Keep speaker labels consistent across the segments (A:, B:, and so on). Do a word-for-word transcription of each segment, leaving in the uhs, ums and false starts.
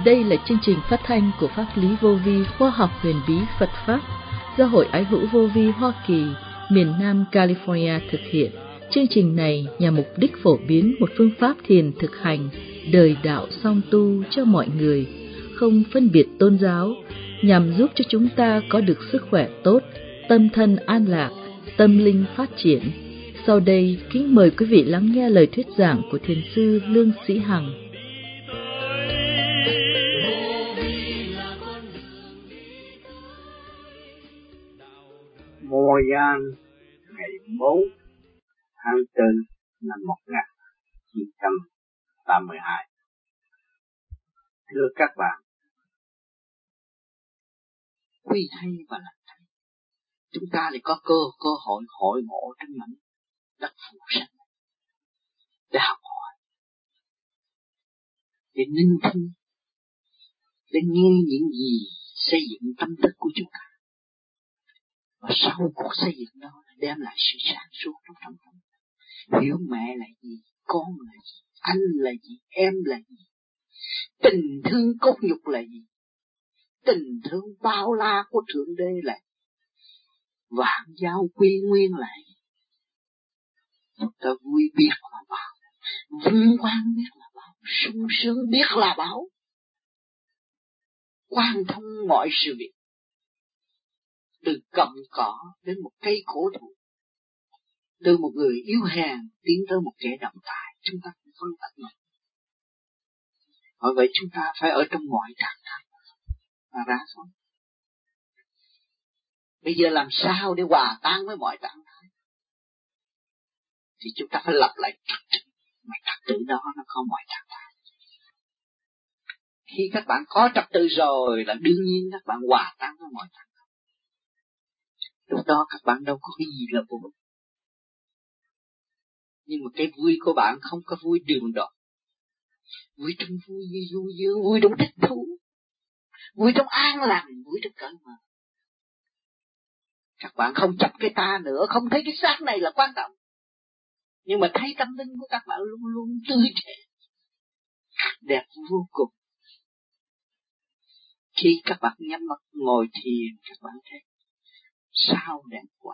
A: Đây là chương trình phát thanh của Pháp lý vô vi khoa học huyền bí Phật Pháp do Hội Ái hữu Vô vi Hoa Kỳ, miền Nam California thực hiện. Chương trình này nhằm mục đích phổ biến một phương pháp thiền thực hành đời đạo song tu cho mọi người, không phân biệt tôn giáo, nhằm giúp cho chúng ta có được sức khỏe tốt, tâm thân an lạc, tâm linh phát triển. Sau đây, kính mời quý vị lắng nghe lời thuyết giảng của Thiền sư Lương Sĩ Hằng.
B: Mùa Giang ngày bốn tháng tư năm một nghìn chín trăm tám mươi hai. Thưa các bạn, quy thay và làm thay, chúng ta lại có cơ cơ hội hội ngộ trên mảnh đất phù sanh để học hỏi, để ninh thư, để nghe những gì xây dựng tâm thức của chúng ta. Và sau cuộc xây dựng đó đem lại sự sáng suốt trong tâm tâm. Hiểu mẹ là gì, con là gì, anh là gì, em là gì, tình thương cốt nhục là gì, tình thương bao la của Thượng Đế là gì, vạn giao quy nguyên là gì. Chúng ta vui biết là bao, vinh quang biết là bao, sung sướng biết là bao, quan thông mọi sự việc, từ cọng cỏ đến một cây cổ thụ, từ một người yếu hèn tiến tới một kẻ trọng tài, chúng ta cũng phân tách mình. Bởi vậy chúng ta phải ở trong mọi trạng thái mà ra thôi. Bây giờ làm sao để hòa tan với mọi trạng thái? Thì chúng ta phải lập lại trật tự, mà trật tự đó nó có mọi trạng thái. Khi các bạn có trật tự rồi là đương nhiên các bạn hòa tan với mọi trạng thái. Lúc đó các bạn đâu có cái gì là vui. Nhưng mà cái vui của bạn không có vui đường đột. Vui trong vui như vui dương, vui trong thích thú, vui trong an lành, vui trong cởi mở. Các bạn không chấp cái ta nữa, không thấy cái xác này là quan trọng. Nhưng mà thấy tâm linh của các bạn luôn luôn tươi trẻ, đẹp vô cùng. Khi các bạn nhắm mắt ngồi thiền, các bạn thấy sao đẹp quá.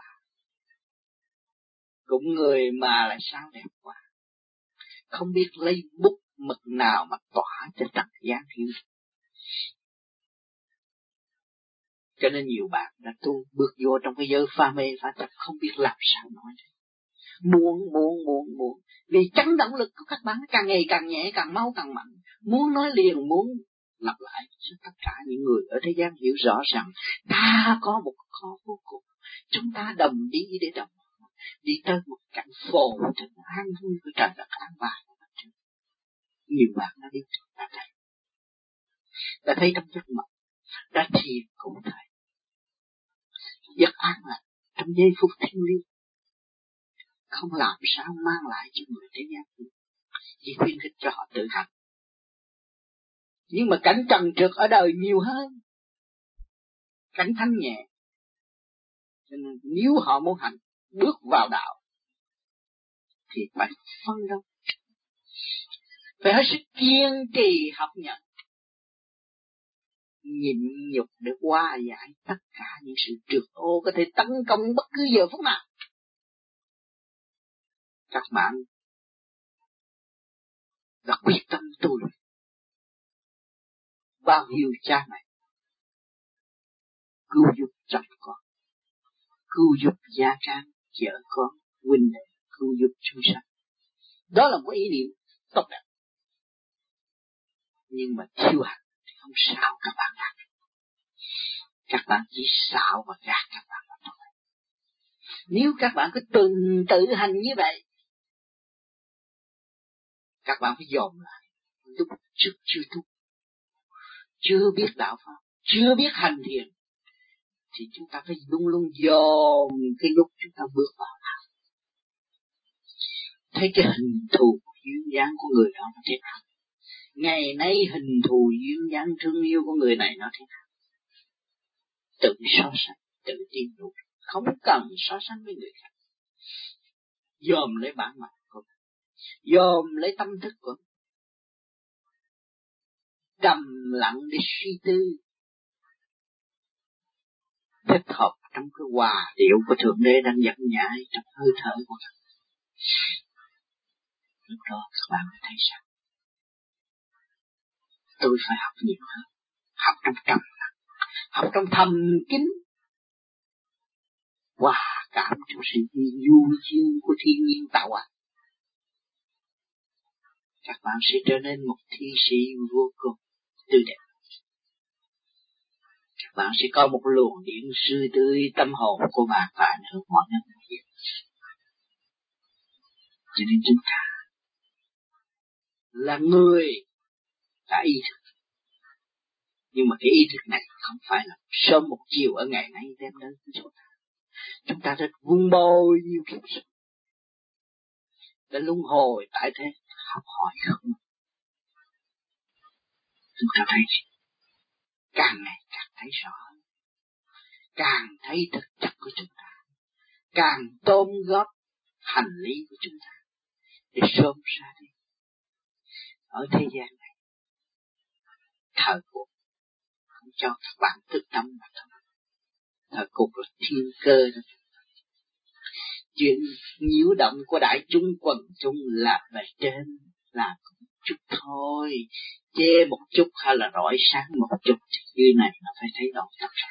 B: Cũng người mà lại sao đẹp quá. Không biết lấy bút mực nào mà tỏa cho trần gian hiểu. Cho nên nhiều bạn đã tu bước vô trong cái giới pha mê pha chấp, không biết làm sao nói. Muốn, muốn, muốn, muốn. Vì chấn động lực của các bạn càng ngày càng nhẹ, càng mau, càng mạnh. Muốn nói liền, muốn lặp lại cho tất cả những người ở thế gian hiểu rõ rằng ta có một kho vô cùng. Chúng ta đồng đi để đồng đi tới một cảnh phồn thịnh an vui của trời đất an bài. Nhiều bạn đã đi đã thấy, đã thấy trong giấc mộng, đã thiền cũng thấy, giấc an lành trong giây phút thiêng liêng, không làm sao mang lại cho người thế gian, chỉ khuyến khích cho họ tự hành. Nhưng mà cảnh trần trượt ở đời nhiều hơn, cảnh thanh nhẹ, cho nên nếu họ muốn hành bước vào đạo thì phải phân đâu, phải hết sức kiên trì học nhận, nhịn nhục để hóa giải tất cả những sự trượt ô có thể tấn công bất cứ giờ phút nào. Các bạn đã quyết tâm tu luyện, bao nhiêu cha mẹ cứu giúp chồng con, cứu giúp gia trang, vợ con, huynh đệ, cứu giúp chúng sanh. Đó là một ý niệm tốt đẹp. Nhưng mà thiếu hành thì không sao các bạn làm. Các bạn chỉ xạo và gạt các bạn mà thôi. Nếu các bạn cứ từng tự hành như vậy, các bạn phải dòm lại. Lúc trước chưa tu, chưa biết đạo pháp, chưa biết hành thiền, thì chúng ta phải luôn luôn dòm cái lúc chúng ta bước vào đạo. Thấy cái hình thù duyên dáng của người đó nó thế nào. Ngày nay hình thù duyên dáng thương yêu của người này nó thế nào. Tự so sánh, tự tin đủ, không cần so sánh với người khác. Dòm lấy bản mặt của mình, dòm lấy tâm thức của mình, trầm lặng để suy tư, thích hợp trong cái hòa điệu của Thượng Đế đang dẫn nhảy trong hơi thở của các bạn. Lúc đó các bạn mới thấy rằng tôi phải học nhiều hơn, học trong trầm lặng, học trong thầm kín, hòa cảm trong sự du dương của thiên nhiên tạo hóa. Các bạn sẽ trở nên một thi sĩ vô cùng tươi đẹp. Các bạn sẽ có một luồng điện sư tươi tâm hồn của bạn và ảnh hưởng mọi người. Cho nên chúng ta là người đã ý thức. Nhưng mà cái ý thức này không phải là sớm một chiều ở ngày nay đem đến với chúng ta. Chúng ta rất vun bồi nhiều kiếp sống để luân hồi tại thế, học hỏi không. Chúng ta thấy càng ngày càng thấy rõ, càng thấy thực chất của chúng ta, càng tôn góp hành lý của chúng ta để sớm ra đi. Ở thế gian này, thời cuộc không cho các bạn thức tâm mà thôi. Thời cuộc là thiên cơ đó. Chuyện nhiễu động của đại chúng quần chúng là bề trên, là chút thôi, chê một chút hay là rọi sáng một chút, như này là phải thấy rõ tất cả.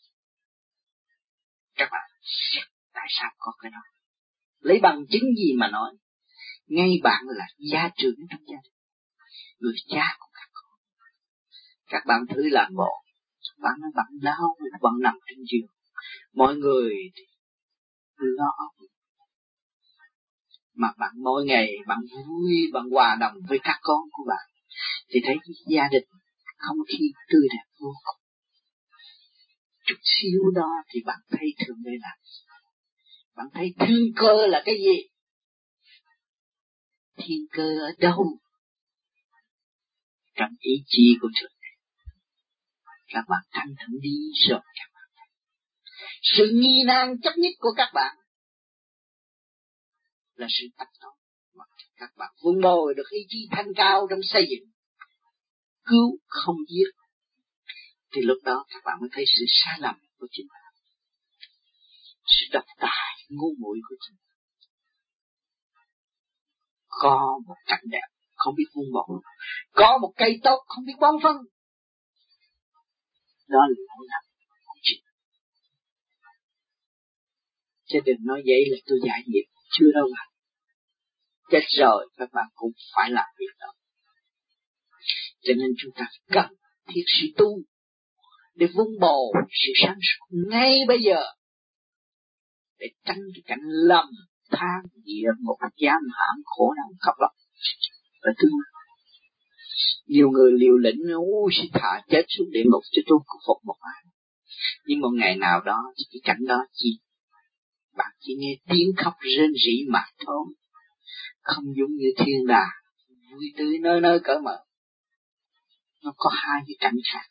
B: Các bạn, tại sao có cái đó? Lấy bằng chứng gì mà nói? Ngay bạn là gia trưởng trong gia đình, người cha của các con. Các bạn thử làm bộ, bạn nói bạn đau, bạn nằm trên giường, mọi người thì lo, mà bạn mỗi ngày bạn vui, bạn hòa đồng với các con của bạn, thì thấy gia đình không khí tươi đẹp vô cùng. Chút xíu đó thì bạn thấy Thượng Đế làm. Bạn thấy thiên cơ là cái gì? Thiên cơ ở đâu? Trong ý chí của Thượng Đế. Các bạn thanh thản đi rồi các bạn. Sự nghi nan chấp nhất của các bạn là sự tách tội. Mà các bạn vun bồi được ý chí thanh cao trong xây dựng, cứu không giết, thì lúc đó các bạn mới thấy sự sai lầm của chính bạn, sự độc tài ngu muội của chính bạn. Có một cảnh đẹp không biết vun bồi, có một cây tốt không biết bón phân, đó là lỗi lầm của chính. Chứ đừng nói vậy là tôi giải nghiệp, chưa đâu làm. Chết rồi các bạn cũng phải làm việc đó. Cho nên chúng ta cần thiết sự tu để vun bồi sự sáng suốt ngay bây giờ, để tránh cái cảnh lầm than địa ngục giam hãm khổ đau khóc lóc ở tương lai. Nhiều người liều lĩnh u sẽ thả chết xuống địa ngục cho tôi có phục một ai. Nhưng một ngày nào đó cái cảnh đó chỉ bạn chỉ nghe tiếng khóc rên rỉ mà thôi, không giống như thiên đàng vui tươi nơi nơi cởi mở. Nó có hai cái cảnh khác,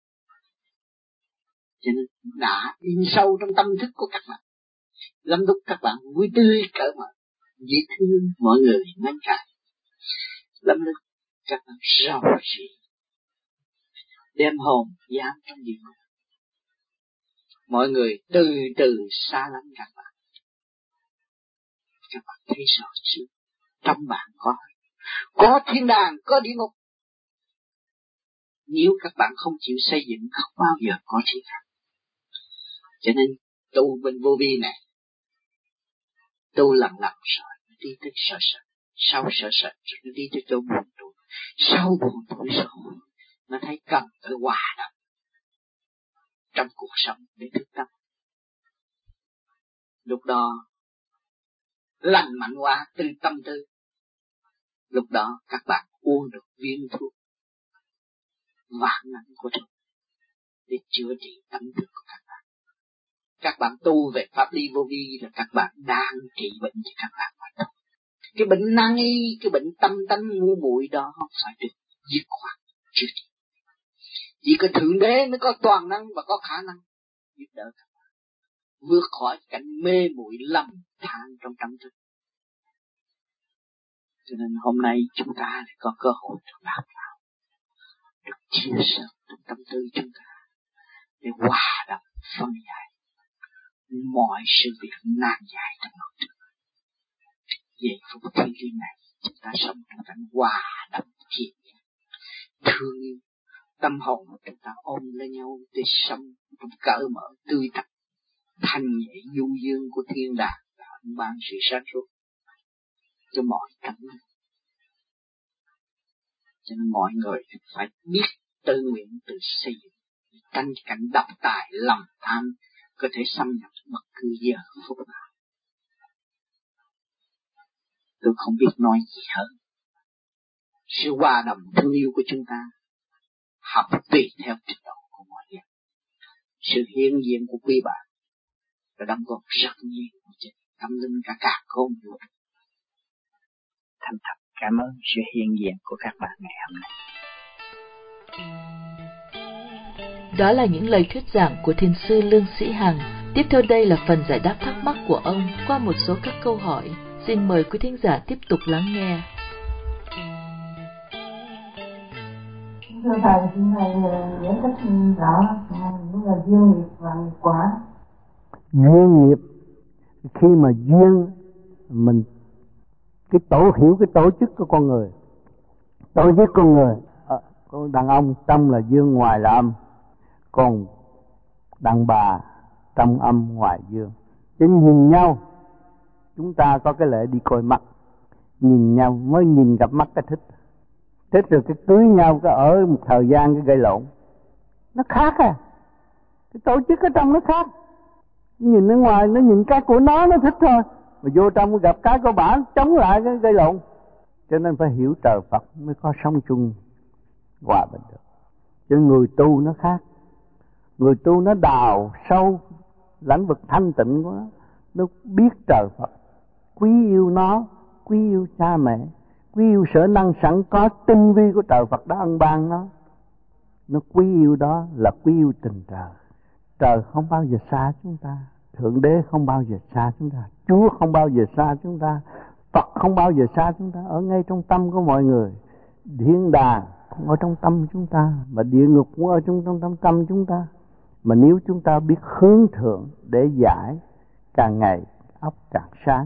B: cho nên đã in sâu trong tâm thức của các bạn. Lắm lúc các bạn vui tươi cởi mở, dễ thương, mọi người mến cả. Lắm lúc các bạn rầu rĩ, đem hồn dám trong địa ngục. Mọi người từ từ xa lắm các bạn. Các bạn thấy rõ chưa? Trong bạn có có thiên đàng, có địa ngục. Nếu các bạn không chịu xây dựng, không bao giờ có thiên đàng. Cho nên tu bên vô vi này, tu lần lần rồi đi tới sợ sợ, sau sợ sợ rồi nó đi tới chỗ buồn tuổi, sau buồn tuổi rồi nó thấy cần phải hòa đồng trong cuộc sống để thức tâm. Lúc đó lành mạnh quá từ tâm tư. Lúc đó các bạn uống được viên thuốc vạn năng của Chúa để chữa trị tâm thức của các bạn. Các bạn tu về pháp lý vô vi là các bạn đang trị bệnh cho các bạn mà thôi. Cái bệnh nan y, cái bệnh tâm tánh ngu muội đó phải được dứt khoát chữa trị. Chỉ có Thượng Đế mới có toàn năng và có khả năng giúp đỡ các bạn vượt khỏi cảnh mê muội lầm than trong tâm thức. Cho nên hôm nay chúng ta có cơ hội được làm nào được chia sẻ trong tâm tư chúng ta để hòa đồng phân giải mọi sự việc nan giải trong nội tâm. Giây phút thiêng liêng này, chúng ta sống trong cảnh hòa đồng thiện thương yêu, tâm hồn chúng ta ôm lấy nhau để sống trong cởi mở tươi tắn, thanh nhẹ du dương của thiên đàng đã ban sự sáng suốt cho mọi cảnh. Cho nên mọi người phải biết tự nguyện tự xây dựng, tránh cảnh độc tài lòng tham có thể xâm nhập bất cứ giờ phút nào. Tôi không biết nói gì hơn. Sự hòa đồng thương yêu của chúng ta học tùy theo trình độ của mọi người. Sự hiện diện của quý bạn đã đóng góp rất nhiều trên tâm linh cả cả khôn vũ.
C: Thành thật cảm ơn sự hiện diện của các bạn ngày hôm nay.
A: Đó là những lời thuyết giảng của Thiền sư Lương Sĩ Hằng. Tiếp theo đây là phần giải đáp thắc mắc của ông qua một số các câu hỏi. Xin mời quý thính giả tiếp tục lắng nghe.
D: Thưa Thầy, xin Thầy giải thích rõ những là duyên nghiệp và nghiệp quả.
E: Duyên nghiệp, khi mà duyên mình cái tổ hiểu cái tổ chức của con người, tổ chức con người, con đàn ông trong là dương ngoài là âm, còn đàn bà trong âm ngoài dương. Chứ nhìn nhau, chúng ta có cái lệ đi coi mắt, nhìn nhau mới nhìn gặp mắt cái thích. Thích rồi cái cưới nhau cái ở một thời gian cái gây lộn. Nó khác à. Cái tổ chức ở trong nó khác. Nhìn ở ngoài nó nhìn cái của nó nó thích thôi, mà vô trong gặp cái của bả chống lại cái gây lộn. Cho nên phải hiểu trời Phật mới có sống chung hòa bình được. Cho nên người tu nó khác. Người tu nó đào sâu lãnh vực thanh tịnh của nó, nó biết trời Phật, quý yêu nó, quý yêu cha mẹ, quý yêu sở năng sẵn có tinh vi của trời Phật đã ân ban nó. Nó quý yêu đó là quý yêu tình trời. Trời không bao giờ xa chúng ta, Thượng Đế không bao giờ xa chúng ta, Chúa không bao giờ xa chúng ta, Phật không bao giờ xa chúng ta, ở ngay trong tâm của mọi người. Thiên đàng cũng ở trong tâm chúng ta, mà địa ngục cũng ở trong trong, trong tâm chúng ta. Mà nếu chúng ta biết hướng thượng để giải, càng ngày óc càng sáng,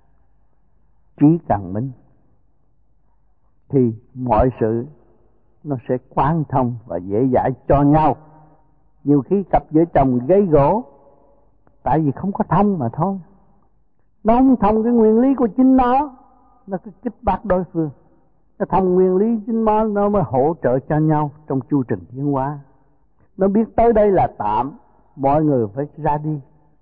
E: trí càng minh, thì mọi sự nó sẽ quán thông và dễ dãi cho nhau. Nhiều khi cặp vợ chồng gây gỗ tại vì không có thông mà thôi. Nó không thông cái nguyên lý của chính nó, nó cứ kích bác đối phương. Nó thông nguyên lý chính nó, nó mới hỗ trợ cho nhau trong chu trình tiến hóa. Nó biết tới đây là tạm, mọi người phải ra đi,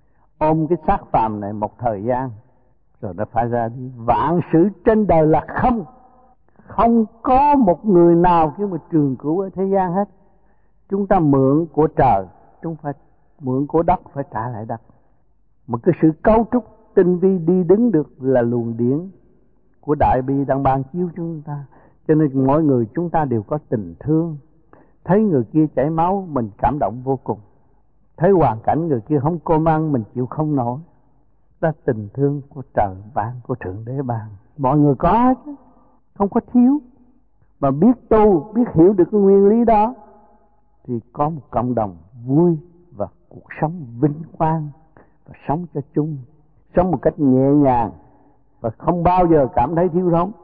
E: ôm cái xác phàm này một thời gian rồi nó phải ra đi. Vạn sự trên đời là không, không có một người nào kêu mà trường cửu ở thế gian hết. Chúng ta mượn của trời, chúng phải mượn của đất phải trả lại đất. Một cái sự cấu trúc tinh vi đi đứng được là luồng điển của Đại Bi đang ban chiếu chúng ta. Cho nên mỗi người chúng ta đều có tình thương. Thấy người kia chảy máu mình cảm động vô cùng, thấy hoàn cảnh người kia không cơm ăn mình chịu không nổi. Đó là tình thương của trời ban, của Thượng Đế ban. Mọi người có hết, không có thiếu. Mà biết tu, biết hiểu được cái nguyên lý đó thì có một cộng đồng vui và cuộc sống vinh quang, và sống cho chung, sống một cách nhẹ nhàng và không bao giờ cảm thấy thiếu thốn.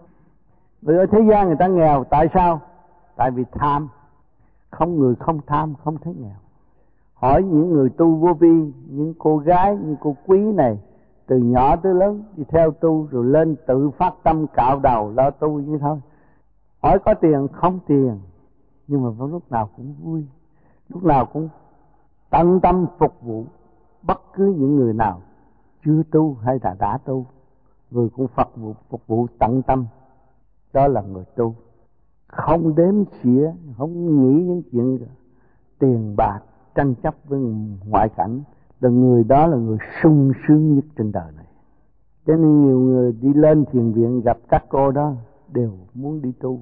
E: Vì ở thế gian người ta nghèo, tại sao? Tại vì tham. Không người không tham không thấy nghèo. Hỏi những người tu vô vi, những cô gái như cô Quý này, từ nhỏ tới lớn đi theo tu rồi lên tự phát tâm cạo đầu lo tu như thôi. Hỏi có tiền không tiền, nhưng mà vào lúc nào cũng vui, lúc nào cũng tận tâm phục vụ bất cứ những người nào chưa tu hay là đã tu, người cũng Phật vụ phục vụ tận tâm. Đó là người tu, không đếm xỉa, không nghĩ những chuyện tiền bạc tranh chấp với ngoại cảnh. Là người đó là người sung sướng nhất trên đời này. Cho nên nhiều người đi lên thiền viện gặp các cô đó đều muốn đi tu.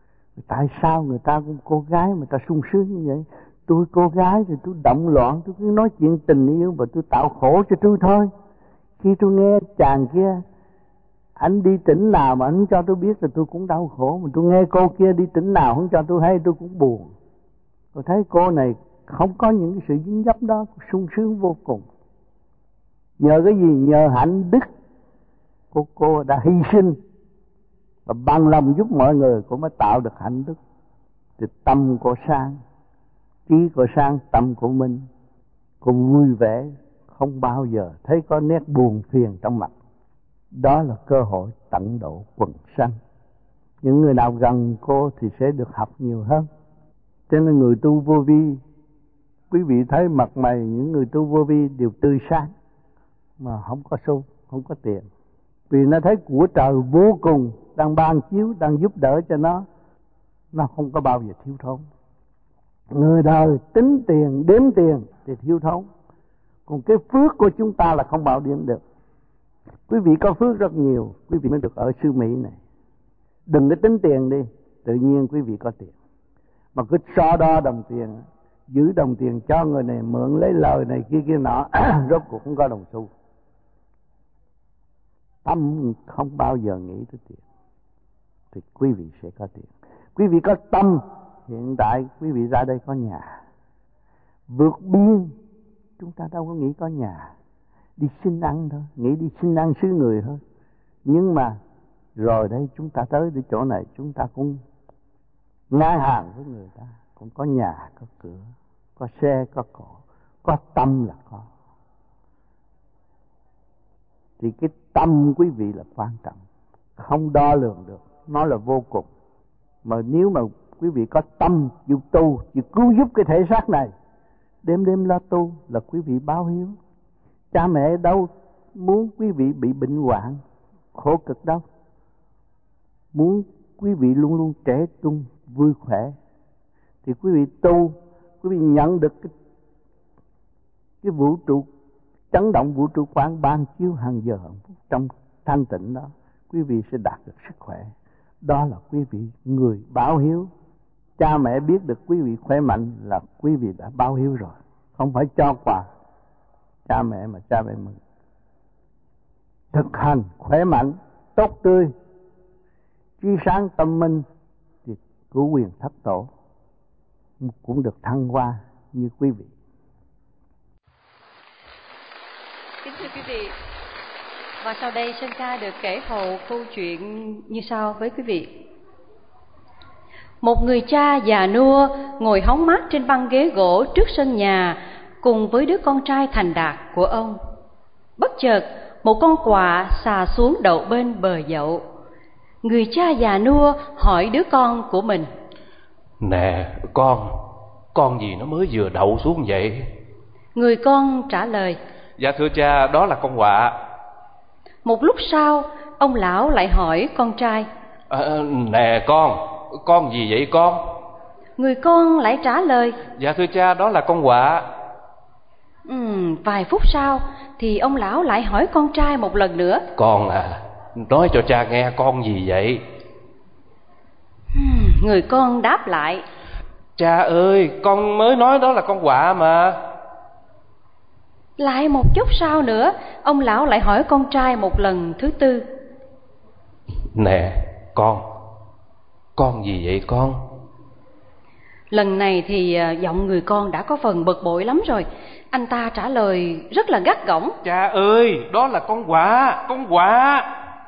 E: Tại sao người ta cũng cô gái mà ta sung sướng như vậy? Tôi cô gái thì tôi động loạn, tôi cứ nói chuyện tình yêu và tôi tạo khổ cho tôi thôi. Khi tôi nghe chàng kia Anh đi tỉnh nào mà anh không cho tôi biết là tôi cũng đau khổ. Mà tôi nghe cô kia đi tỉnh nào không cho tôi hay, tôi cũng buồn. Tôi thấy cô này không có những cái sự dính dấp đó, sung sướng vô cùng. Nhờ cái gì? Nhờ hạnh đức của cô đã hy sinh và bằng lòng giúp mọi người, cô mới tạo được hạnh đức. Thì tâm cô sang, trí cô sang, tâm của mình, cô vui vẻ, không bao giờ thấy có nét buồn phiền trong mặt. Đó là cơ hội tận độ quần sanh. Những người nào gần cô thì sẽ được học nhiều hơn. Cho nên người tu vô vi, quý vị thấy mặt mày những người tu vô vi đều tươi sáng, mà không có xu, không có tiền. Vì nó thấy của trời vô cùng đang ban chiếu, đang giúp đỡ cho nó, nó không có bao giờ thiếu thốn. Người đời tính tiền, đếm tiền thì thiếu thốn. Còn cái phước của chúng ta là không bao đếm được. Quý vị có phước rất nhiều, quý vị mới được ở xứ Mỹ này. Đừng có tính tiền đi, tự nhiên quý vị có tiền. Mà cứ so đo đồng tiền, giữ đồng tiền cho người này mượn lấy lời này kia kia nọ, rốt cuộc không có đồng xu. Tâm không bao giờ nghĩ tới tiền thì quý vị sẽ có tiền. Quý vị có tâm, hiện tại quý vị ra đây có nhà. Vượt biên chúng ta đâu có nghĩ có nhà, đi xin ăn thôi, nghĩ đi xin ăn xứ người thôi. Nhưng mà rồi đây chúng ta tới đến chỗ này, chúng ta cũng ngang hàng với người ta, cũng có nhà, có cửa, có xe, có cộ, có tâm là có. Thì cái tâm quý vị là quan trọng, không đo lường được, nó là vô cùng. Mà nếu mà quý vị có tâm chịu tu, chịu cứu giúp cái thể xác này, đêm đêm lo tu là quý vị báo hiếu. Cha mẹ đâu muốn quý vị bị bệnh hoạn, khổ cực đâu. Muốn quý vị luôn luôn trẻ trung, vui khỏe. Thì quý vị tu, quý vị nhận được cái, cái vũ trụ, chấn động vũ trụ quán ban chiếu hàng giờ trong thanh tịnh đó, quý vị sẽ đạt được sức khỏe. Đó là quý vị người báo hiếu. Cha mẹ biết được quý vị khỏe mạnh là quý vị đã báo hiếu rồi. Không phải cho quà cha mẹ mà cha mẹ mừng. Thực hành khỏe mạnh, tốt tươi, trí sáng tâm minh thì cứu quyền thất tổ cũng được thăng hoa như quý vị.
F: Kính thưa quý vị, và sau đây Sơn Ca được kể hậu câu chuyện như sau với quý vị. Một người cha già nua ngồi hóng mát trên băng ghế gỗ trước sân nhà cùng với đứa con trai thành đạt của ông. Bất chợt một con quạ xà xuống đậu bên bờ dậu. Người cha già nua hỏi đứa con của mình:
G: Nè con, con gì nó mới vừa đậu xuống vậy?
F: Người con trả lời:
G: Dạ thưa cha, đó là con quạ.
F: Một lúc sau, ông lão lại hỏi con trai:
G: à, Nè con, con gì vậy con?
F: Người con lại trả lời:
G: Dạ thưa cha, đó là con quạ.
F: Ừ, vài phút sau thì ông lão lại hỏi con trai một lần nữa:
G: Con à, nói cho cha nghe con gì vậy?
F: Người con đáp lại:
G: Cha ơi, con mới nói đó là con quạ mà.
F: Lại một chút sau nữa, ông lão lại hỏi con trai một lần thứ tư:
G: Nè con, con gì vậy con?
F: Lần này thì giọng người con đã có phần bực bội lắm rồi. Anh ta trả lời rất là gắt gỏng:
G: Cha ơi, đó là con quạ, con quạ.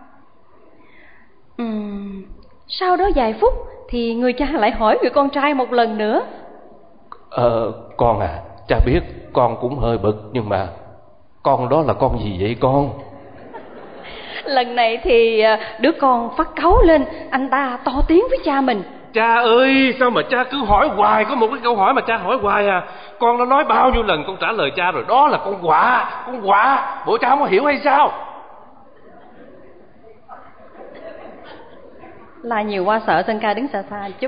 F: uhm, Sau đó vài phút thì người cha lại hỏi người con trai một lần nữa:
G: Ờ, con à, cha biết con cũng hơi bực, nhưng mà con đó là con gì vậy con?
F: Lần này thì đứa con phát cáu lên, anh ta to tiếng với cha mình:
G: Cha ơi, sao mà cha cứ hỏi hoài, có một cái câu hỏi mà cha hỏi hoài à. Con đã nói bao nhiêu lần con trả lời cha rồi, đó là con quạ, con quạ, bộ cha không có hiểu hay sao?
F: Là nhiều qua sợ Sơn Ca đứng xa xa chút.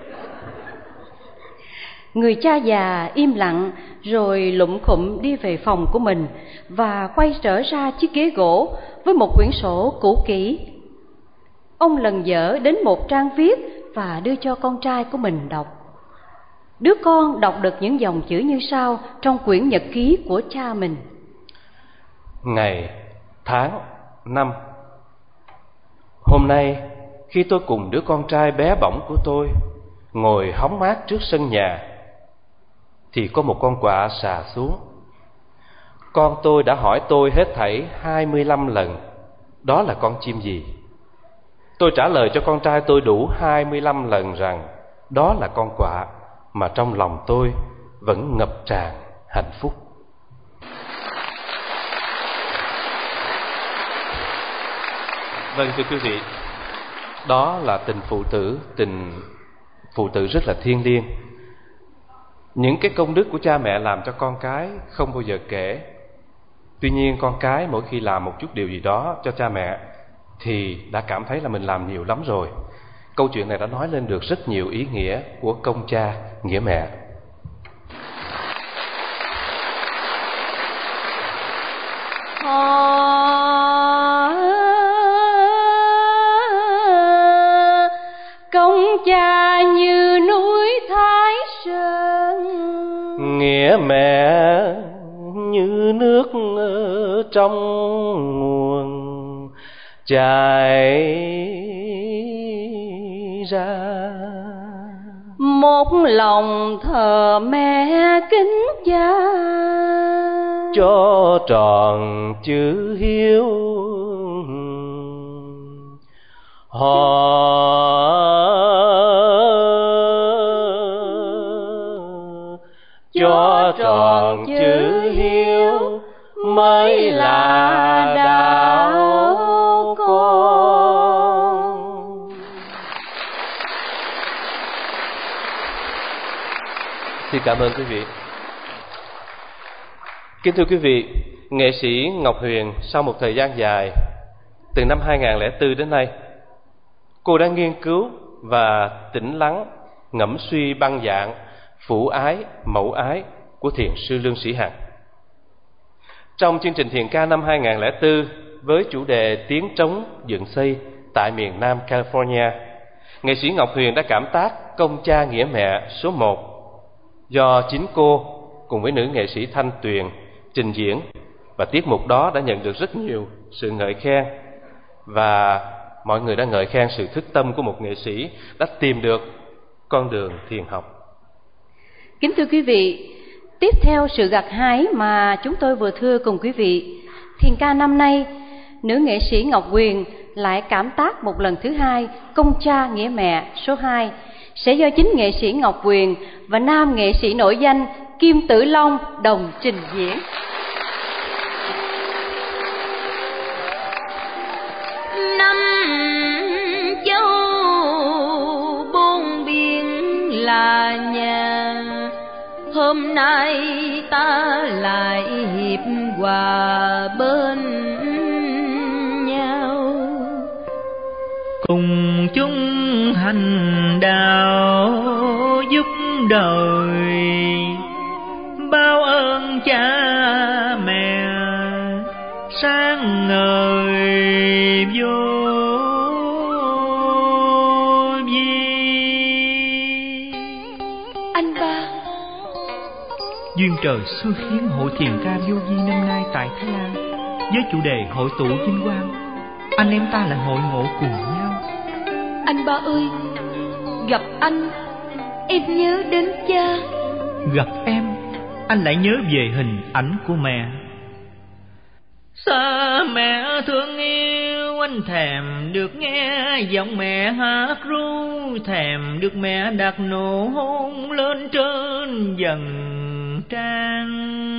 F: Người cha già im lặng rồi lụm khụm đi về phòng của mình và quay trở ra chiếc ghế gỗ với một quyển sổ cũ kỹ. Ông lần dở đến một trang viết và đưa cho con trai của mình đọc. Đứa con đọc được những dòng chữ như sau trong quyển nhật ký của cha mình:
G: Ngày, tháng, năm, Hôm nay khi tôi cùng đứa con trai bé bỏng của tôi ngồi hóng mát trước sân nhà, thì có một con quạ xà xuống. Con tôi đã hỏi tôi hết thảy hai mươi lăm lần đó là con chim gì. Tôi trả lời cho con trai tôi đủ hai mươi lăm lần rằng đó là con quạ, mà trong lòng tôi vẫn ngập tràn hạnh phúc. Vâng, thưa quý vị, đó là tình phụ tử, tình phụ tử rất là thiêng liêng. Những cái công đức của cha mẹ làm cho con cái không bao giờ kể. Tuy nhiên con cái mỗi khi làm một chút điều gì đó cho cha mẹ thì đã cảm thấy là mình làm nhiều lắm rồi. Câu chuyện này đã nói lên được rất nhiều ý nghĩa của công cha nghĩa mẹ.
F: Công cha như núi Thái Sơn,
G: nghĩa mẹ như nước trong nguồn chảy ra.
F: Một lòng thờ mẹ kính cha,
G: cho tròn chữ hiếu. Họ cho tròn chữ hiếu mới là đạo con. Xin cảm ơn quý vị. Kính thưa quý vị, nghệ sĩ Ngọc Huyền sau một thời gian dài, từ năm hai nghìn lẻ bốn đến nay, cô đã nghiên cứu và tĩnh lắng ngẫm suy băng dạng phụ ái, mẫu ái của thiền sư Lương Sĩ Hằng. Trong chương trình thiền ca năm hai nghìn lẻ bốn với chủ đề tiếng trống dựng xây tại miền Nam California, nghệ sĩ Ngọc Huyền đã cảm tác Công cha nghĩa mẹ số một do chính cô cùng với nữ nghệ sĩ Thanh Tuyền trình diễn, và tiết mục đó đã nhận được rất nhiều sự ngợi khen, và mọi người đã ngợi khen sự thức tâm của một nghệ sĩ đã tìm được con đường thiền học.
F: Kính thưa quý vị, tiếp theo sự gặt hái mà chúng tôi vừa thưa cùng quý vị, thiền ca năm nay, nữ nghệ sĩ Ngọc Huyền lại cảm tác một lần thứ hai Công cha nghĩa mẹ số hai, sẽ do chính nghệ sĩ Ngọc Huyền và nam nghệ sĩ nổi danh Kim Tử Long đồng trình diễn.
H: Năm châu bốn biển là nhà, hôm nay ta lại hiệp hòa bên nhau,
I: cùng chung hành đạo giúp đời, bao ơn cha mẹ sáng ngời vô vi.
H: Anh ba,
I: duyên trời xui khiến hội thiền ca vô vi năm nay tại Thái Lan với chủ đề hội tụ vinh quang, anh em ta lại hội ngộ cùng nhau.
H: Anh ba ơi, gặp anh em nhớ đến cha,
I: gặp em anh lại nhớ về hình ảnh của mẹ. Xa mẹ thương yêu, anh thèm được nghe giọng mẹ hát ru, thèm được mẹ đặt nụ hôn lên trên dần trang,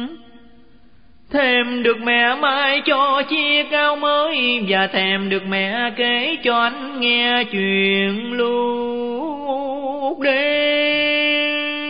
I: thèm được mẹ mai cho chiếc áo mới, và thèm được mẹ kể cho anh nghe chuyện lúc đêm.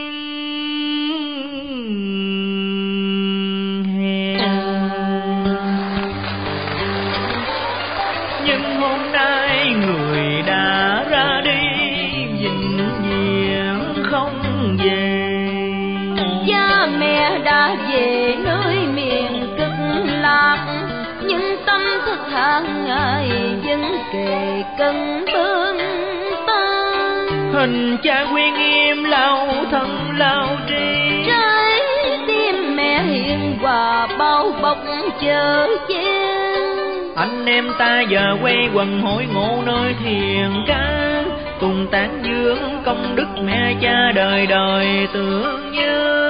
I: Nhưng hôm nay người đã ra đi, vĩnh viễn không về.
H: Cha mẹ đã về nơi miền cực lạc, nhưng tâm thức hàng ngày vẫn kề cận bên ta.
I: Hình cha quyên nghiêm lao thân lao tri,
H: trái tim mẹ hiền hòa bao bọc chờ che.
I: anh em ta giờ quay quần hội ngộ nơi thiền ca, cùng tán dương công đức mẹ cha đời đời tưởng nhớ.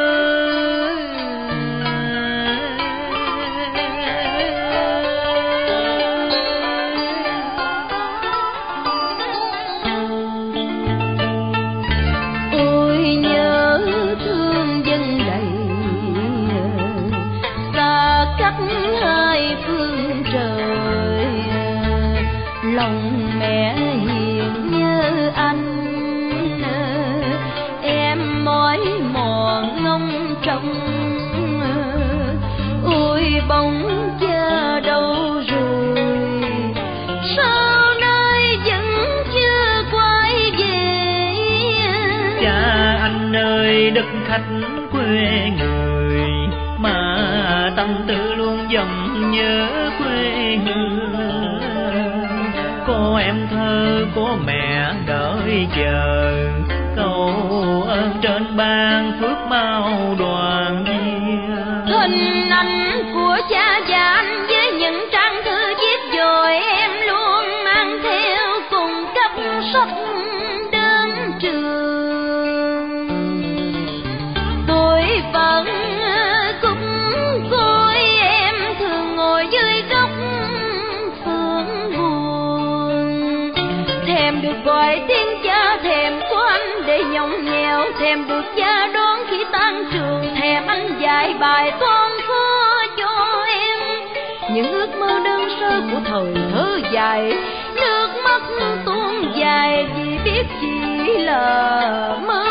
H: Bóng cha đâu rồi, sao nay vẫn chưa quay về?
I: Cha anh ơi đất khách quê người, mà tâm tư luôn dòng nhớ quê hương. Cô em thơ của mẹ đợi chờ, cầu ơn trên ban phước mau đoàn viên.
H: Hình ảnh của cha và anh với những trang thư viết rồi em luôn mang theo cùng cấp sách đến trường. Tôi vẫn cũng coi em thường ngồi dưới góc phượng buồn, thèm được gọi tiếng cha, thèm có anh để nhõng nhẽo, thèm được cha đón khi tan trường, thèm anh dạy bài toán cho em những ước mơ đơn sơ của thời thơ dài. Nước mắt tuôn dài vì biết chỉ là mơ,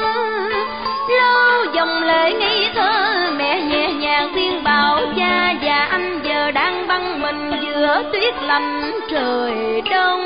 H: lâu dòng lệ ngây thơ mẹ nhẹ nhàng khuyên bảo cha và anh giờ đang băng mình giữa tuyết lạnh trời đông.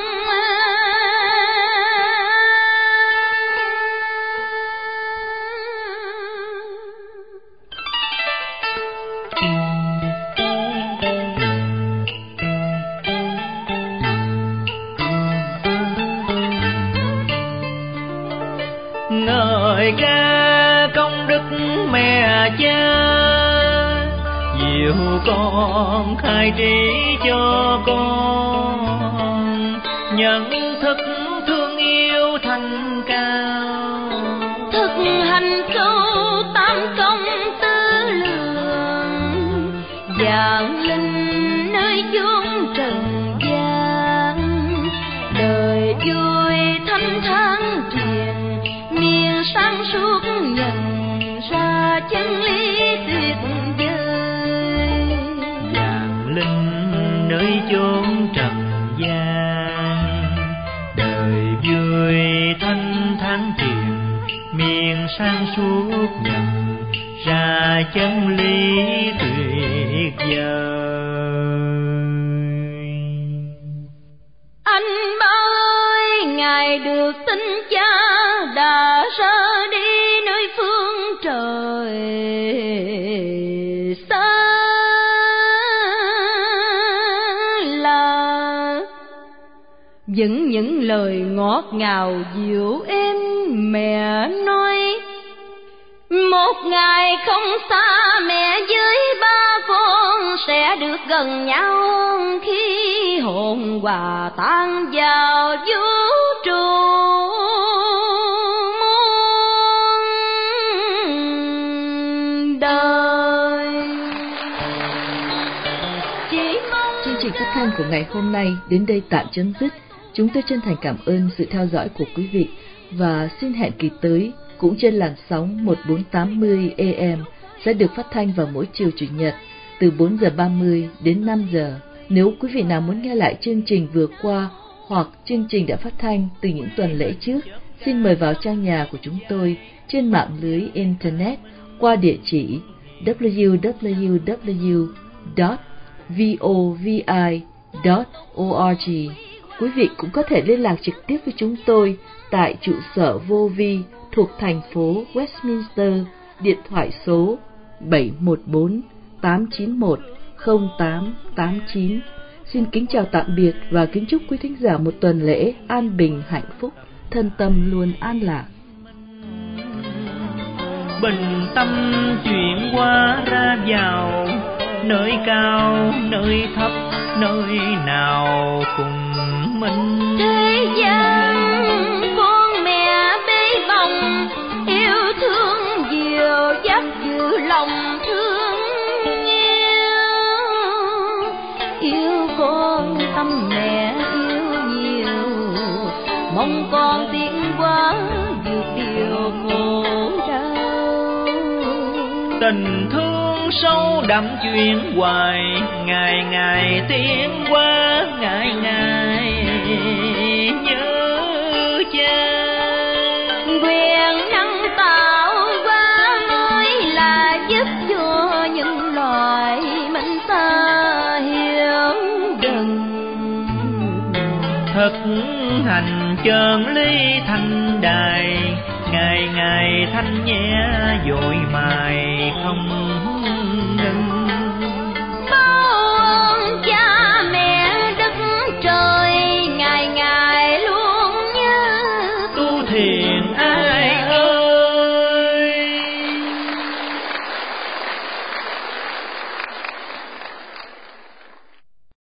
I: Ngợi ca công đức mẹ cha, dìu con khai trí cho con nhận thức thương yêu thành cao,
H: thực hành câu tam công tư lượng, vạn linh nơi chốn trần gian, đời vui thanh thản truyền miền sáng suốt nhận ra chân lý tuyệt vời.
I: Vạn linh nơi chốn trần gian, đời vui thanh thản truyền miền sáng suốt nhận ra chân lý tuyệt vời.
H: Anh ơi, ngài được tin cha đã ra đi nơi phương trời xa là vẫn những lời ngọt ngào dịu êm mẹ nói. Một ngày không xa mẹ với ba con sẽ được gần nhau khi hồn hòa tan vào vũ trụ muôn đời.
A: Chương trình phát thanh của ngày hôm nay đến đây tạm chấm dứt. Chúng tôi chân thành cảm ơn sự theo dõi của quý vị và xin hẹn kỳ tới cũng trên làn sóng một bốn tám mươi A M sẽ được phát thanh vào mỗi chiều chủ nhật từ bốn giờ ba mươi đến năm giờ. Nếu quý vị nào muốn nghe lại chương trình vừa qua hoặc chương trình đã phát thanh từ những tuần lễ trước, xin mời vào trang nhà của chúng tôi trên mạng lưới Internet qua địa chỉ w w w chấm vovi chấm org. Quý vị cũng có thể liên lạc trực tiếp với chúng tôi tại trụ sở vô vi thuộc thành phố Westminster, điện thoại số bảy một bốn tám chín một không tám tám chín. Xin kính chào tạm biệt và kính chúc quý thính giả một tuần lễ an bình hạnh phúc, thân tâm luôn an lạc.
I: Bình tâm chuyển qua ra vào, nơi cao nơi thấp nơi nào cùng mình.
H: Thế gian con mẹ bế bồng, yêu thương dìu dắt giữ lòng thương yêu. Yêu con tâm mẹ yêu nhiều, mong con tiến hóa vượt điều khổ đau.
I: Tình thương sâu đậm chuyện hoài, ngày ngày tiến qua, ngày ngày nhớ cha.
H: Quyền năng tạo hóa mới là giúp cho nhân loại mình ta hiểu đừng.
I: Thực hành chân lý thanh đài, ngày ngày thanh nhẹ dội mài không ngừng.